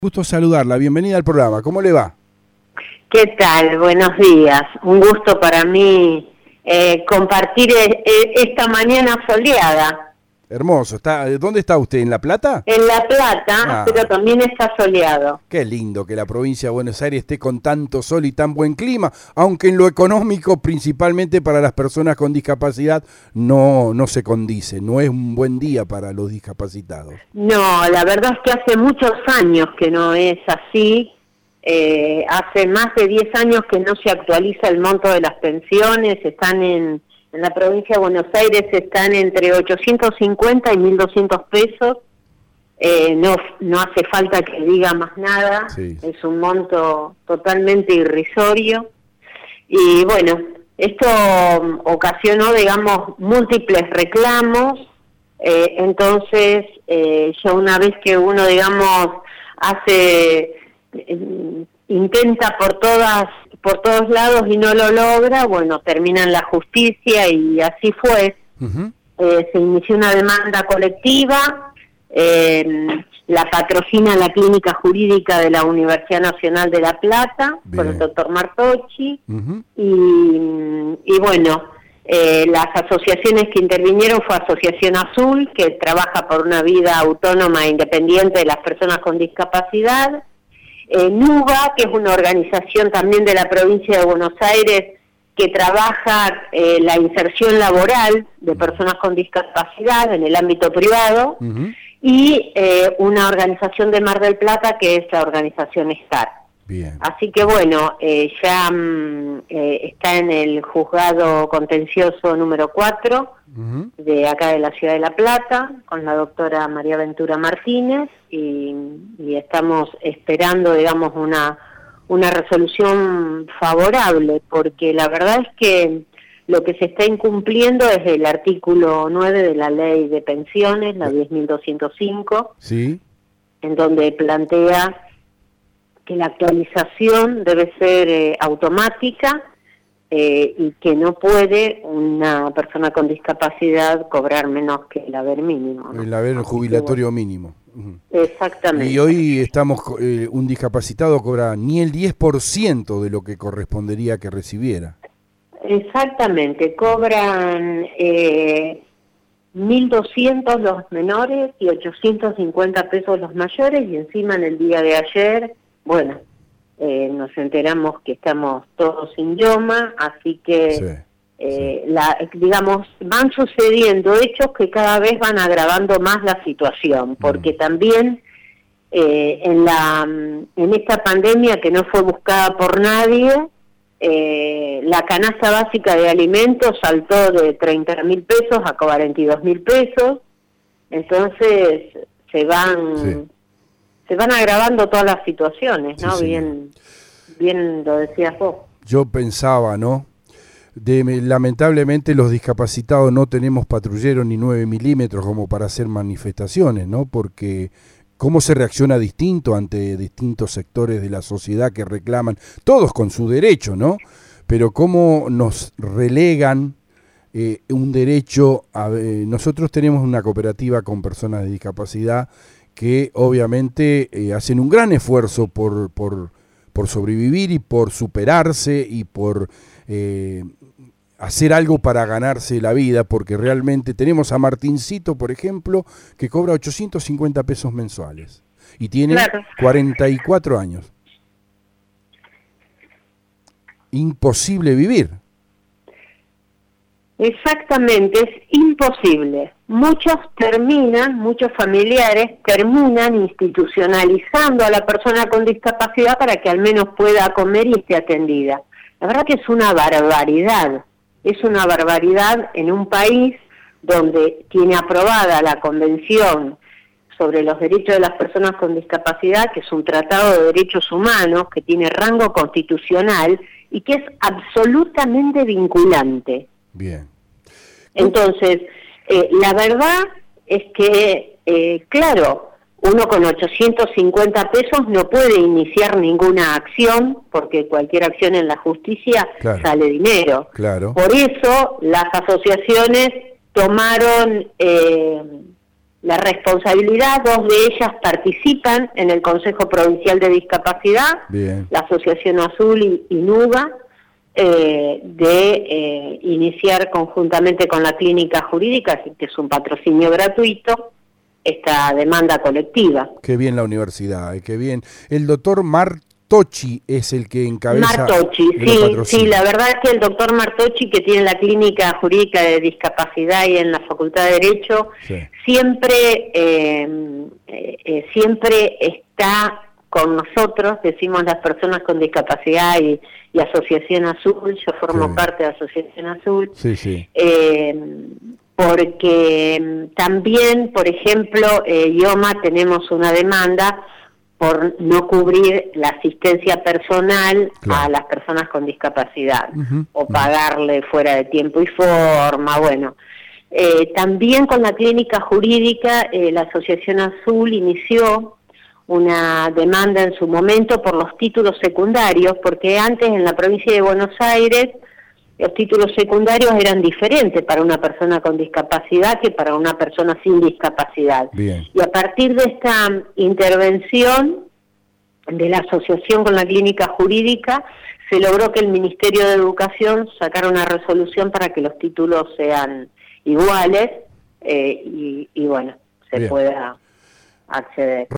Gusto saludarla, bienvenida al programa, ¿cómo le va? ¿Qué tal? Buenos días. Un gusto para mí compartir esta mañana soleada. Hermoso, ¿dónde está usted? ¿En La Plata? En La Plata, pero también está soleado. Qué lindo que la provincia de Buenos Aires esté con tanto sol y tan buen clima, aunque en lo económico, principalmente para las personas con discapacidad, no se condice, no es un buen día para los discapacitados. No, la verdad es que hace muchos años que no es así. Hace más de 10 años que no se actualiza el monto de las pensiones, están en la provincia de Buenos Aires están entre 850 y 1.200 pesos, no hace falta que diga más nada, sí. Es un monto totalmente irrisorio, y bueno, esto ocasionó, digamos, múltiples reclamos, entonces ya una vez que uno, digamos, intenta por todos lados y no lo logra, bueno, termina en la justicia y así fue. Uh-huh. Se inició una demanda colectiva, la patrocina la Clínica Jurídica de la Universidad Nacional de La Plata, con el doctor Martocci, uh-huh. y bueno, las asociaciones que intervinieron fue Asociación Azul, que trabaja por una vida autónoma e independiente de las personas con discapacidad, NUBA, que es una organización también de la provincia de Buenos Aires que trabaja la inserción laboral de personas con discapacidad en el ámbito privado, uh-huh. y una organización de Mar del Plata que es la organización STAR. Bien. Así que bueno, ya está en el juzgado contencioso número 4 uh-huh. de acá de la ciudad de La Plata, con la doctora María Ventura Martínez, y estamos esperando, digamos, una resolución favorable, porque la verdad es que lo que se está incumpliendo es el artículo 9 de la ley de pensiones, la 10.205, ¿sí? En donde plantea que la actualización debe ser automática y que no puede una persona con discapacidad cobrar menos que el haber mínimo, ¿no? El haber jubilatorio mínimo. Uh-huh. Exactamente. Y hoy un discapacitado cobra ni el 10% de lo que correspondería que recibiera. Exactamente, cobran 1.200 los menores y 850 pesos los mayores, y encima en el día de ayer, bueno, nos enteramos que estamos todos sin idioma, así que, sí. Digamos, van sucediendo hechos que cada vez van agravando más la situación, porque también en esta pandemia que no fue buscada por nadie, la canasta básica de alimentos saltó de 30.000 pesos a 42.000 pesos, entonces se van agravando todas las situaciones, ¿no? Sí, bien lo decías vos. Yo pensaba, ¿no? Lamentablemente los discapacitados no tenemos patrulleros ni 9 milímetros como para hacer manifestaciones, ¿no? Porque cómo se reacciona distinto ante distintos sectores de la sociedad que reclaman, todos con su derecho, ¿no? Pero cómo nos relegan un derecho. Nosotros tenemos una cooperativa con personas de discapacidad que obviamente hacen un gran esfuerzo por sobrevivir y por superarse y por hacer algo para ganarse la vida, porque realmente tenemos a Martincito, por ejemplo, que cobra 850 pesos mensuales y tiene 44 años. Imposible vivir. Exactamente, es imposible. Muchos familiares terminan institucionalizando a la persona con discapacidad para que al menos pueda comer y esté atendida. La verdad que es una barbaridad en un país donde tiene aprobada la Convención sobre los Derechos de las Personas con Discapacidad, que es un tratado de derechos humanos que tiene rango constitucional y que es absolutamente vinculante. Bien. Entonces, la verdad es que, claro, uno con 850 pesos no puede iniciar ninguna acción, porque cualquier acción en la justicia sale dinero. Claro. Por eso las asociaciones tomaron la responsabilidad. 2 de ellas participan en el Consejo Provincial de Discapacidad, Bien. la Asociación Azul y NUGA, de iniciar conjuntamente con la clínica jurídica, que es un patrocinio gratuito, esta demanda colectiva. Qué bien la universidad, qué bien. El doctor Martocci es el que encabeza. Martocci, sí, la verdad es que el doctor Martocci, que tiene la clínica jurídica de discapacidad y en la Facultad de Derecho, sí, siempre está con nosotros, decimos las personas con discapacidad y Asociación Azul. Yo formo parte de Asociación Azul. Sí, sí. Porque también, por ejemplo, IOMA tenemos una demanda por no cubrir la asistencia personal a las personas con discapacidad, o pagarle fuera de tiempo y forma. Bueno, también con la clínica jurídica, la Asociación Azul inició una demanda en su momento por los títulos secundarios, porque antes en la provincia de Buenos Aires los títulos secundarios eran diferentes para una persona con discapacidad que para una persona sin discapacidad. Bien. Y a partir de esta intervención de la asociación con la clínica jurídica, se logró que el Ministerio de Educación sacara una resolución para que los títulos sean iguales, y bueno, se pueda acceder.